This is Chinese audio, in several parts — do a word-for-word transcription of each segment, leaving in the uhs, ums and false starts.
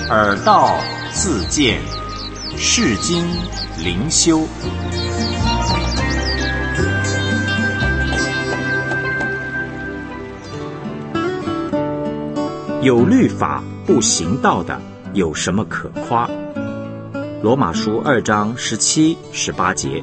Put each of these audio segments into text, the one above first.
耳道自见，世经灵修。有律法不行道的，有什么可夸？罗马书二章十七、十八节。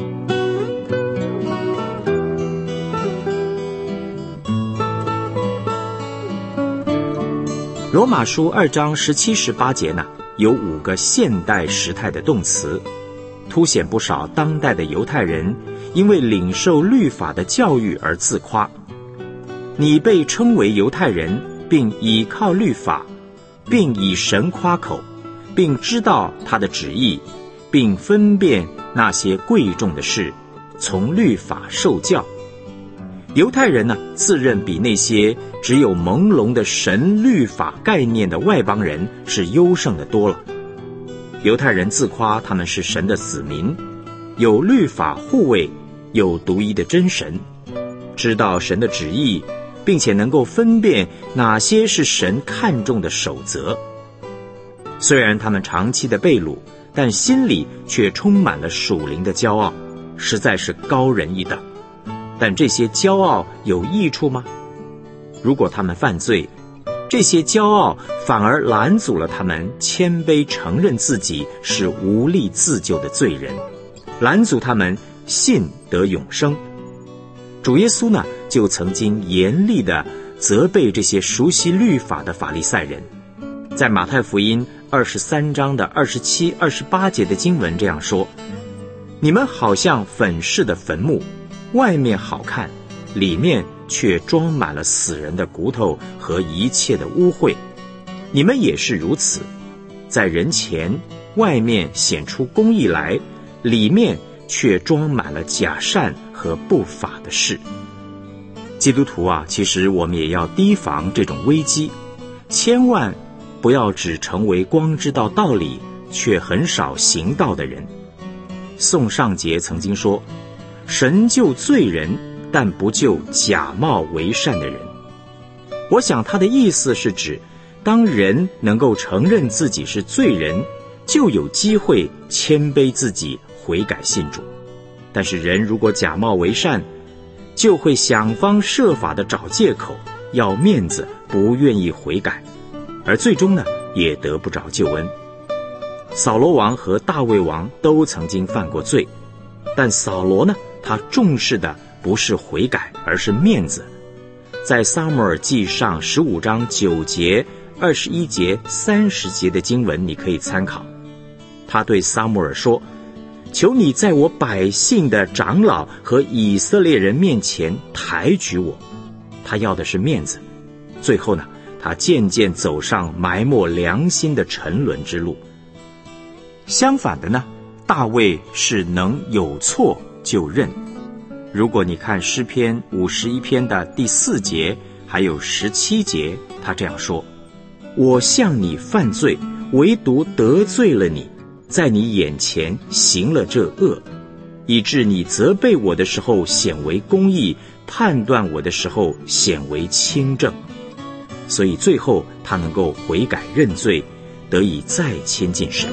罗马书二章十七、十八节呢，有五个现代时态的动词，凸显不少当代的犹太人因为领受律法的教育而自夸。你被称为犹太人，并倚靠律法，并以神夸口，并知道他的旨意，并分辨那些贵重的事，从律法受教。犹太人呢，自认比那些只有朦胧的神律法概念的外邦人是优胜的多了。犹太人自夸他们是神的子民，有律法护卫，有独一的真神，知道神的旨意，并且能够分辨哪些是神看重的守则。虽然他们长期的被掳，但心里却充满了属灵的骄傲，实在是高人一等。但这些骄傲有益处吗？如果他们犯罪，这些骄傲反而拦阻了他们谦卑承认自己是无力自救的罪人，拦阻他们信得永生。主耶稣呢，就曾经严厉地责备这些熟悉律法的法利赛人。在马太福音二十三章的二十七、二十八节的经文这样说：你们好像粉饰的坟墓，外面好看，里面却装满了死人的骨头和一切的污秽。你们也是如此，在人前外面显出公义来，里面却装满了假善和不法的事。基督徒啊，其实我们也要提防这种危机，千万不要只成为光知道道理却很少行道的人。宋尚节曾经说，神救罪人，但不救假冒为善的人。我想他的意思是指，当人能够承认自己是罪人，就有机会谦卑自己，悔改信主。但是人如果假冒为善，就会想方设法地找借口，要面子，不愿意悔改，而最终呢，也得不着救恩。扫罗王和大卫王都曾经犯过罪，但扫罗呢，他重视的不是悔改，而是面子。在撒母耳记上十五章九节、二十一节、三十节的经文，你可以参考。他对撒母耳说：求你在我百姓的长老和以色列人面前抬举我。他要的是面子。最后呢，他渐渐走上埋没良心的沉沦之路。相反的呢，大卫是能有错就认。如果你看诗篇五十一篇的第四节还有十七节，他这样说：我向你犯罪，唯独得罪了你，在你眼前行了这恶，以致你责备我的时候显为公义，判断我的时候显为清正。所以最后他能够悔改认罪，得以再亲近神。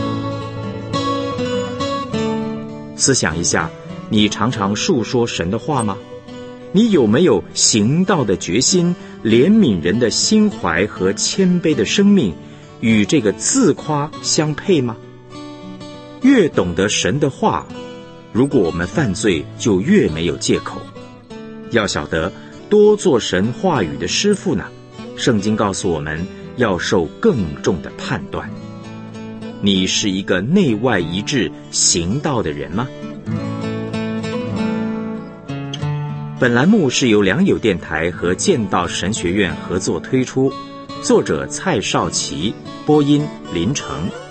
思想一下，你常常述说神的话吗？你有没有行道的决心，怜悯人的心怀和谦卑的生命，与这个自夸相配吗？越懂得神的话，如果我们犯罪，就越没有借口。要晓得，多做神话语的师傅呢，圣经告诉我们要受更重的判断。你是一个内外一致行道的人吗？本栏目是由良友电台和建道神学院合作推出，作者蔡少琪，播音林成。